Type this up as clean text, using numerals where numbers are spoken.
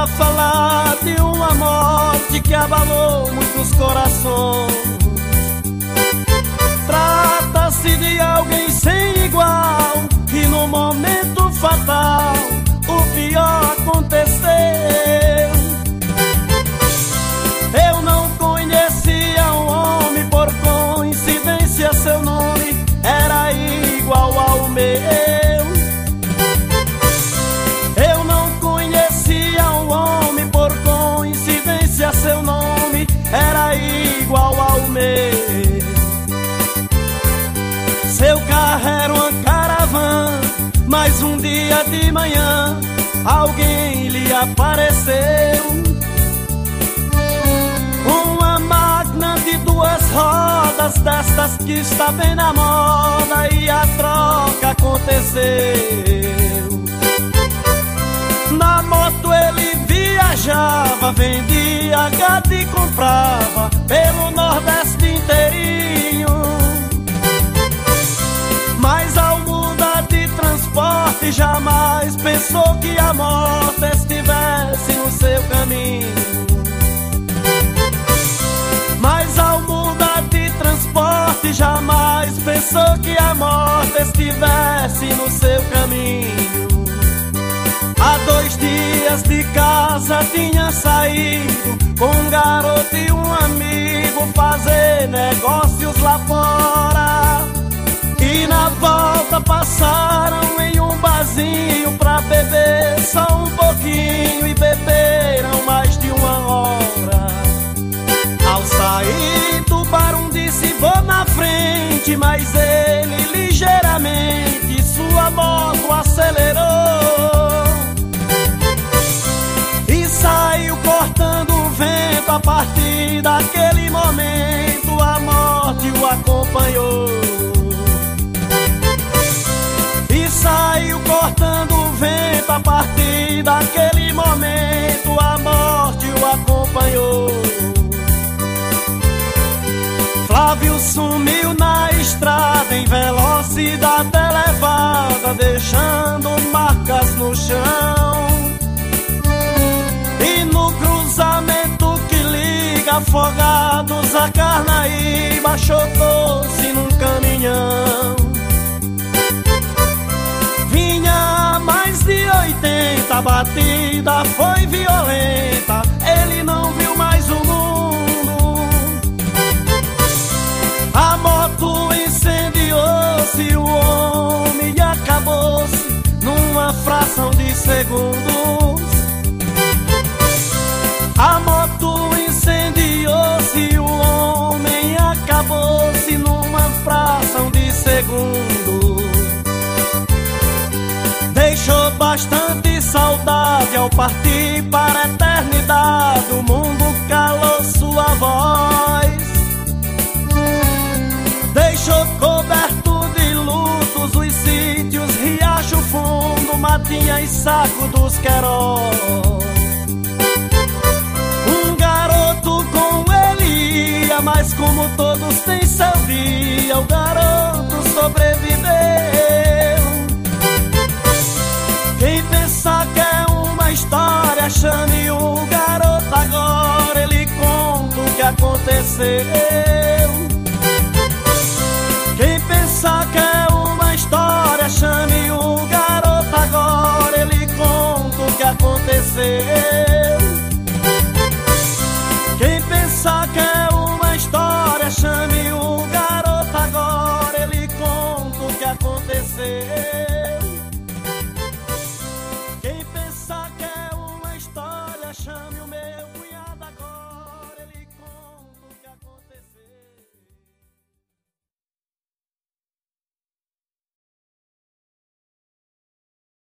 pra falar de uma morte que abalou muitos corações. Trata-se de alguém sem igual, que no momento fatal o pior aconteceu. Eu não conhecia um homem, por coincidência seu nome era igual ao meu. Eu não conhecia um homem, por coincidência seu nome era igual ao meu. Seu carro era uma caravana, mas um dia de manhã alguém lhe apareceu. Uma máquina de duas rodas, destas que está bem na moda, e a troca aconteceu. Na moto ele viajava, vendia gado e comprava pelo Nordeste inteirinho. Mas ao mudar de transporte jamais pensou que a morte estivesse no seu caminho. Mas ao mudar de transporte jamais pensou que a morte estivesse no seu caminho. Há 2 dias de casa tinha saído com um garoto e um amigo fazer negócios lá fora. E na volta passaram em um barzinho pra beber só um pouquinho, e beberam mais de 1 hora. Ao sair do bar um disse vou na frente, mas ele ligeiramente sua moto acelerou e saiu cortando o vento. A partir daquele momento a morte o acompanhou. E saiu cortando o vento, a partir daquele momento a morte o acompanhou. Flávio sumiu na estrada em velocidade elevada, deixando marcas no chão. E no cruzamento que liga Afogados a Carnaíba, chotou-se num caminhão. Vinha a mais de 80, a batida foi violenta, ele não viu mais o mundo. A moto incendiou-se, o homem acabou-se numa fração de segundos. A moto incendiou-se, o homem acabou-se numa fração de segundos. Deixou bastante saudade ao partir para a eternidade. O mundo calou sua voz, deixou coberto de lutos os sítios Riacho Fundo, Matinha e Saco dos Queiroz. Um garoto com ele ia, mas como todos têm seu dia, o garoto sobreviveu. Quem pensar que é uma história, chame o garoto agora, ele conta o que aconteceu. Quem pensar que é uma história, chame o garoto agora, ele conta o que aconteceu. Quem pensar que é uma história, chame o garoto agora, ele conta o que aconteceu.